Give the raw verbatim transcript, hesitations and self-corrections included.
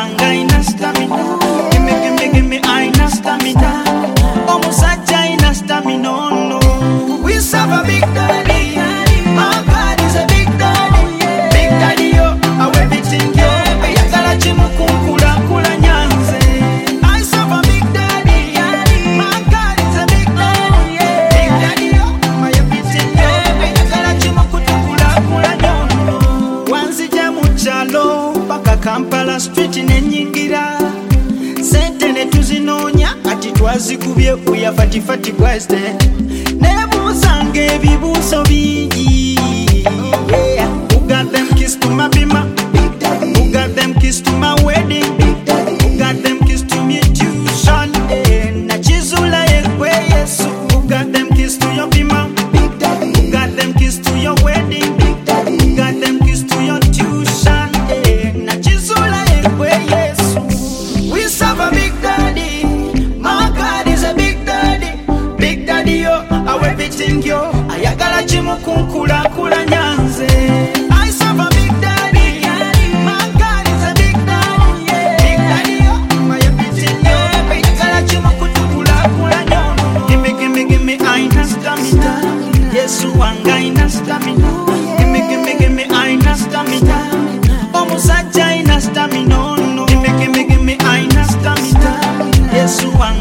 wanga ina stamina. Gimme, gimme, gimme, aina stamina. Omusajja ina stamina, no. We serve a big daddy. My God is a big daddy. Big daddy, yo, I will be thinking, yo. Yagala chimu kunkula kula nyanze. I serve a big daddy. My God is a big daddy. Big daddy, yo, I will be thinking, yo. Yagala chimu kutukula kula nyono. Wanzija muchalo, paka Kampala street nenyingira. Sente ne tuzinonya, ati twazikubye uya fati fati president. Nebuuzanga ebibuuzo bingi. Yeah. Who got them kiss to my bima? Who got them kiss to my wedding? Who got them kiss to me tuition? Na chizula yekwe Yesu. Who got them kiss to your bima? Who got them kiss to your wedding? Who got them kiss to your tuition? Na chizula yekwe Yesu. We serve a big daddy. My God is a big daddy. Big daddy, yo, I everything, yo. Ayagala chimu kunkula kula nyanze. I serve a big daddy. My God is a big daddy. Big daddy, yo, I everything, yo. Ayagala chimu kutukula kula nyono. Gimme, gimme, gimme, aina stamina. Yesu wanga ina stamina. Gimme, gimme, gimme, aina stamina. Omusajja ina stamina, no. Gimme, gimme, gimme, aina stamina. Yesu wanga